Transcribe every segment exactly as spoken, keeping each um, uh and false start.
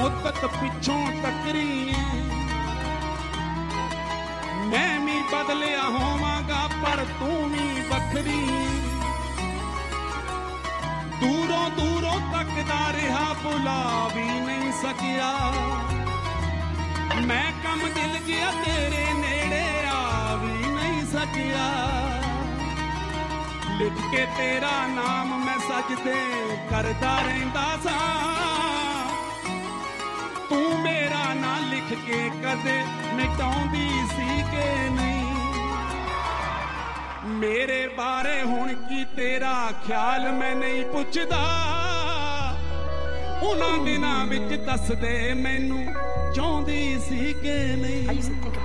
मुद्दत पिछों टकरी मैं भी बदलिया होवांगा पर तू भी बखरी दूरों दूरों तकदा रहा बुला भी नहीं सकिया मैं कम दिल गया तेरे नेड़े आ भी नहीं सकिया लिख के तेरा नाम मैं सजदे करदा रहिंदा सा तू मेरा ना लिख के कदे मिटाउंदी सी के नहीं मेरे बारे हुण की तेरा ख्याल मैं नहीं पुछदा उन्हां दिनां विच दस दे मैनू चाहुंदी सी के नहीं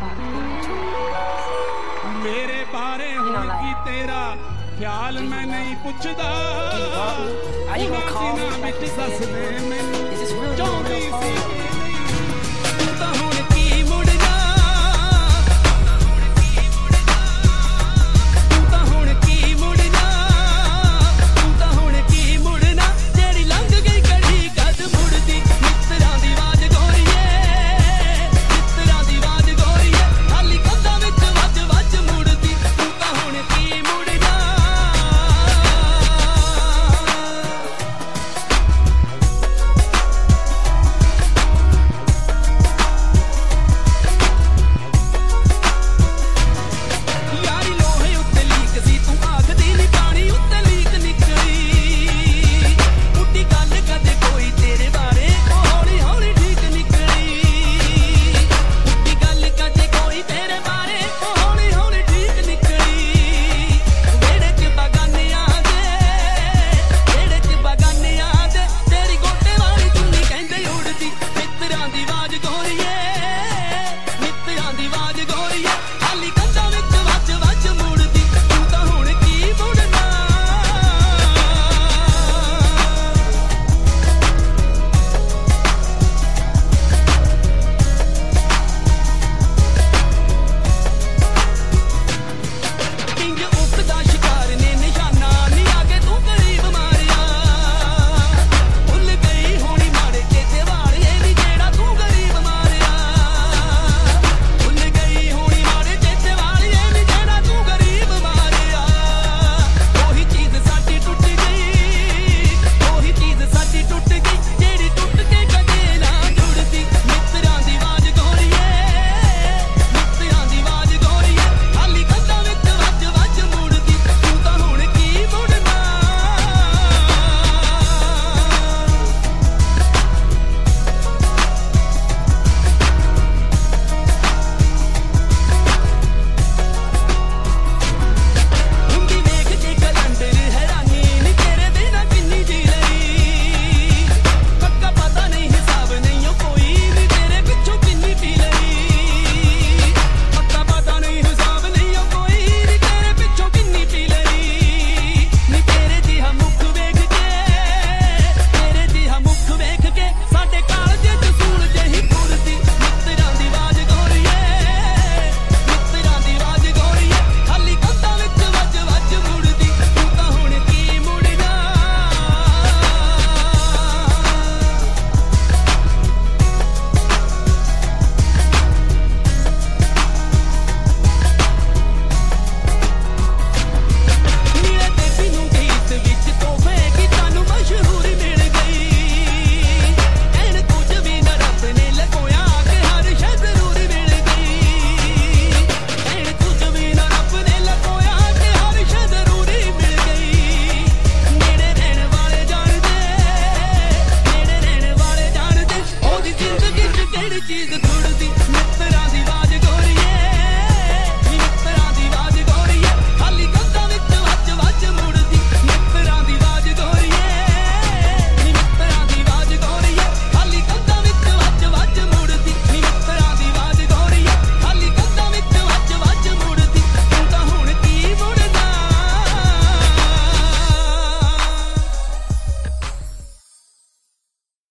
मेरे बारे हुण की तेरा ख्याल मैं नहीं पुछदा उन्हां दिनां विच दस दे मैनू चाहुंदी सी